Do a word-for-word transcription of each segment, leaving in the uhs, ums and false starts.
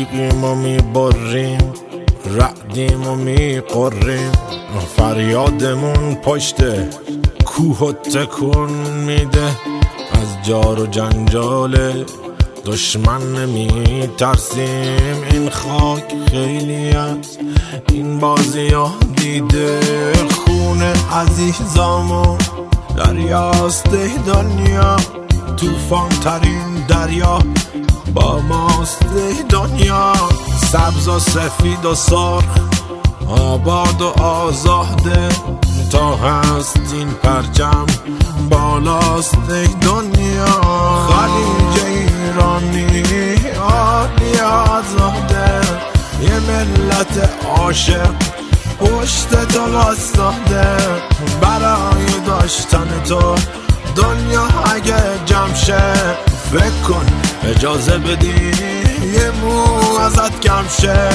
تیغیم و میبریم، رعدیم و میقریم، فریادمون پشت کوه و تکون میده. از جار و جنجال دشمن نمی ترسیم، این خاک خیلی از این بازی ها دیده. خون عزیزامون دریاست دنیا، توفان ترین دریا با ماست دنیا. سبز و سفید و سرخ، آباد و آزاده، تا هست این پرچم بالاست دنیا. خلیج ایرانی عالی آزاده، یه ملت عاشق پشت تو واسطاده. برای داشتن تو دنیا اگه جمع شه، فکر کن اجازه بدی یه مو ازت کم شه.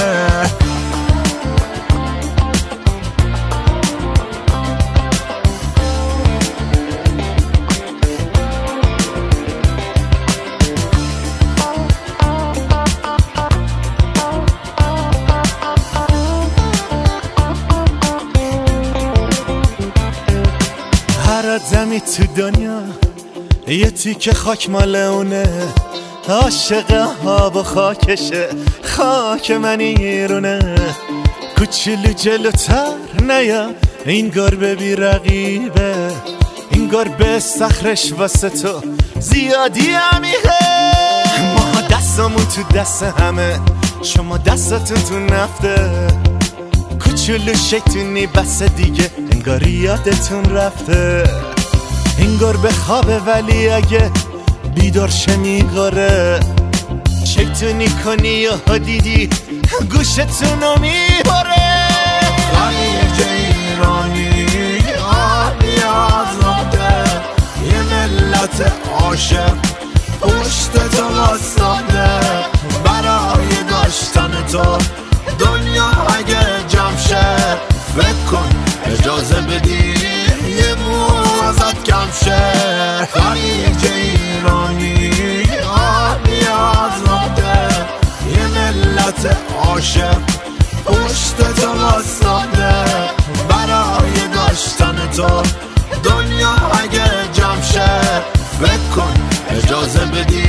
هر آدمی تو دنیا یه تیکه خاک مال اونه، عاشق آب و خاکشه، خاک من ایرونه. کوچولو جلوتر نیا، این گربه بی رقیبه، این گربه صخرش واسه تو زیادی عمیقه. ما دستمون تو دست همه، شما دستتون تو نفته. کوچولو شیطونی بس دیگه، انگار یادتون رفته. این گربه خوابه ولی اگه بیدار شه میگاره، شیطونی کنی یا دیدی گوشتونو میباره. خلیج ایرانی عالی آزاده، یه ملت عاشق پشت تو واسطاده. برای داشتن تو دنیا اگه جمع شه، فکر کن اجازه بدی یه مو ازت کم شه. خلیج ایرانی عالی آزاده، یه ملت عاشق پشت تو واسطاده. برای داشتن تو دنیا اگه جمع شه، فکر کن اجازه بدی